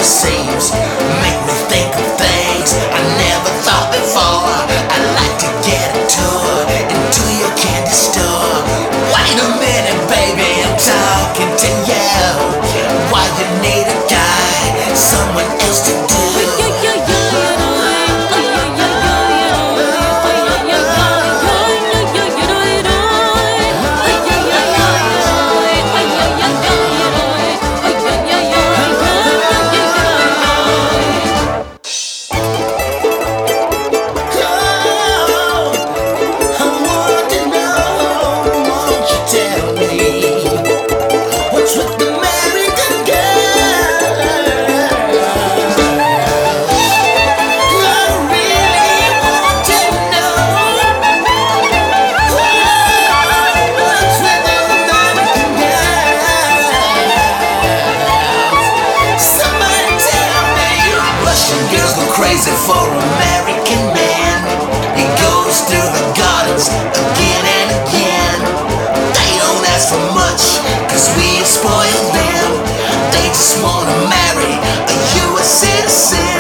seems. Make me think of things I never thought before. I'd like to get a tour into your candy store. Wait a minute, baby, I'm talking to you. Why you need a guy, someone else to do? Crazy for American man. He goes through the gardens again and again. They don't ask for much, cause we spoil them. They just wanna marry a US citizen.